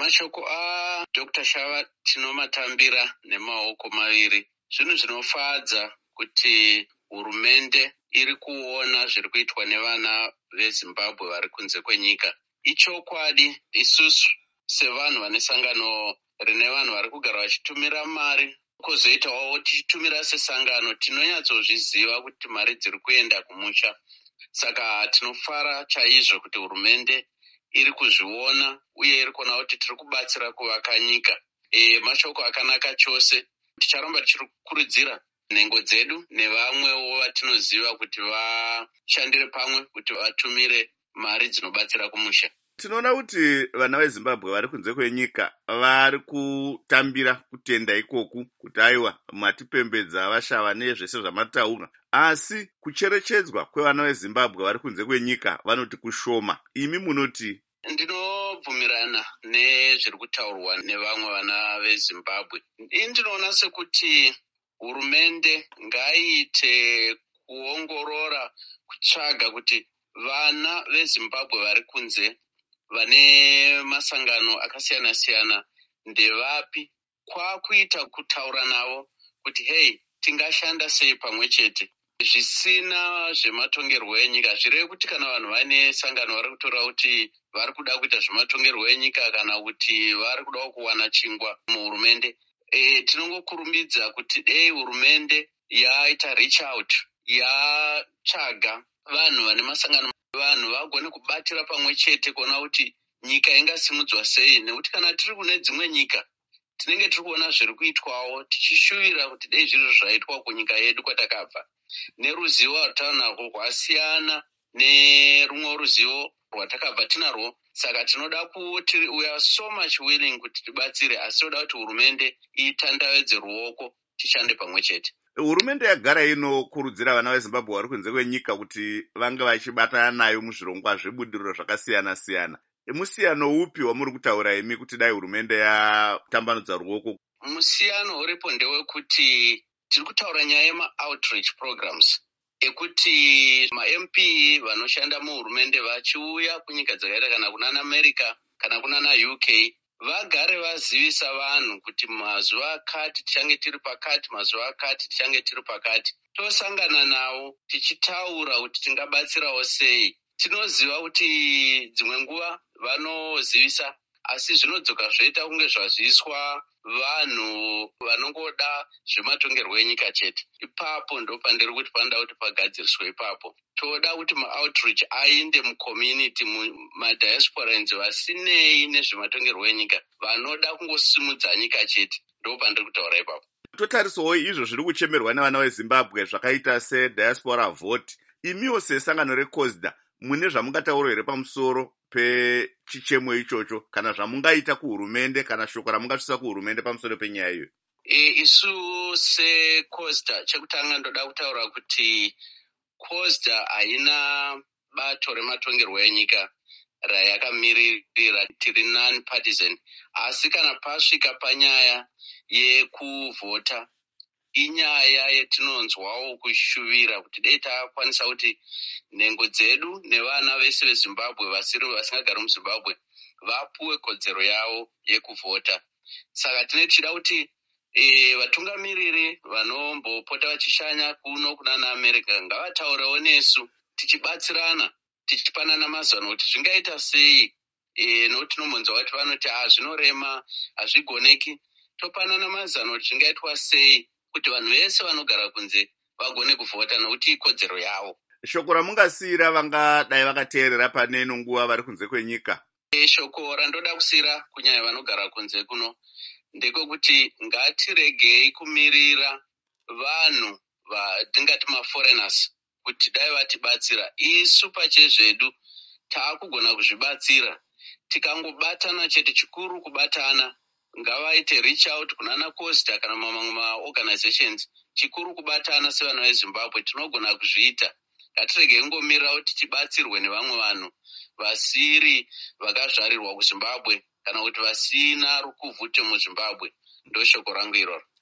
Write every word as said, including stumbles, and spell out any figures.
Mashoko aDr Shava tinomatambira nemaoko maviri. Zvinhu zvinofadza kuti hurumende iri kuona zviri kuitwa nevana veZimbabwe vari kunze kwenyika. Ichokwadi, isusu sevanhu vane sangano rine vanhu vari kugara vachitumira mari, kwozoitawo tichitumira sesangano, tinonyatsozviziva kuti mari dziri kuenda kumusha. Saka tinofara chaizvo kuti hurumende iri kuzviona uye iri kuona kuti tiri kubatsira kuvaka nyika. E, mashoko akanaka chose. Ticharamba tichikurudzira nhengo dzedu nevamwewo vatinoziva kuti vashandire pamwe kuti vatumire mari dzinobatsira kumusha. Tinoona kuti vana veZimbabwe vari kunze kwenyika vari kutambira kutenda ikoku kuti aiwa matipembedza vashava nezvese zvamataura, asi kucherechedzwa kwevana veZimbabwe vari kunze kwenyika vanoti kushoma. Imi munoti? Ndinobvumirana nezviri kutaurwa nevamwe vana veZimbabwe. Ndinoona sekuti hurumende ngaiite kuongorora, kutsvaga kuti vana veZimbabwe vari kunze vane masangano akasiyana siyana ndevapi, kwakuita kutaura navo kuti hei, tingashanda sei pamwe chete zvisina zvematongerwo enyika. Zvireve kuti kana vanhu vaine sangano vari kutora kuti vari kuda kuita zvematongerwo enyika kana kuti vari kuda kuwana chingwa muhurumende, e, tinongokurumbidza kuti dei hurumende yaita reach out, yatsvaga vanhu vane masangano, vanhu vagone kubatira pamwe chete kuona kuti nyika ingasimudzwa sei. Nekuti kana tiri kune dzimwe nyika tinenge tiri kuona zviri kuitwawo, tichishuvira kuti dei zviro zvaitwa kunyika yedu kwatakabva. Neruzivo rwatanarwo rwasiyana nerumwe ruzivo rwatakabva tinarwo. Saka tinoda kuti we are so much willing kuti tibatsire, asi toda kuti hurumende itandavedze ruoko, tishande pamwe chete. Hurumende yagara inokurudzira vana veZimbabwe vari kunze kwenyika kuti vange vachibatana nayo muzvirongwa zvebudiriro zvakasiyana siyana. Musiyano upi wamuri kutaura imi kuti dai hurumende yatambanudza ruoko? Musiyano uripo ndewekuti tiri kutaura nyaya yema-outreach programs ekuti ma-M P vanoshanda muhurumende vachiuya kunyika dzakaita kana kunana America kana kunana U K vagare vazivisa vanhu kuti mazuva akati tichange tiri pakati, mazuva akati tichange tiri pakati. Tosangana navo tichitaura kuti tingabatsirawo sei. Tinoziva kuti dzimwe nguva vanozivisa, asi zvinodzoka zvoita kunge zvazviswa vanhu vanongoda zvematongerwo enyika chete. Ipapo ndo pandiri kuti panoda kuti pagadziriswe ipapo. Toda kuti ma-outreach ainde mucommunity, mumadiasporans vasinei nezvematongerwo enyika, vanoda kungosimudza nyika chete. Ndo pandiri kutaura ipapo. Totarisawo izvo zviri kuchemerwa nevana veZimbabwe zvakaita sediaspora vote. Imiwo sesangano reCOSDA mune zvamungataura here pamusoro pechichemo ichocho, kana zvamungaita kuhurumende, kana shoko ramungatsvisa kuhurumende pamusoro penyaya iyo? E, isu seCOSDA, chekutanga ndoda kutaura kuti COSDA haina bato rematongerwo enyika rayakamirira, tiri non-partisan. Asi kana pasvika panyaya yekuvhota, inyaya yetinonzwawo kushuvira kuti dei takwanisa kuti nhengo dzedu nevana vese veZimbabwe vasiri vasingagari muZimbabwe vapuwe kodzero yavo yekuvhota. Saka tine tichida kuti e, vatungamiriri vanombopota vachishanya kuno kunana America ngavataurewo nesu, tichibatsirana, tichipanana mazano kuti zvingaita sei. E, nokuti tinombonzwa kuti vanoti ah, zvinorema, hazvigoneki. Topanana mazano kuti zvingaitwa sei kuti vanhu vese vanogara kunze vagone kuvhota, nokuti ikodzero yavo. Shoko ramungasiyira vangadai vakateerera pane ino nguva vari kunze kwenyika? E, shoko randoda kusiyira kunyanya vanogara kunze kuno ndekuti ngatiregei kumirira vanhu vatingati maforeigners kuti dai vatibatsira. Isu pachezvedu taakugona kuzvibatsira tikangobatana chete, chikuru kubatana. Ngavaite reach out kunana COSDA kana mamwe maorganizations, chikuru kubatana sevana veZimbabwe tinogona kuzviita. Ngatiregei ngomirira kuti tibatsirwe nevamwe vanhu vasiri vakazvarirwa kuZimbabwe kana kuti vasina rukuvhute muZimbabwe. Ndo shoko rangu iroro.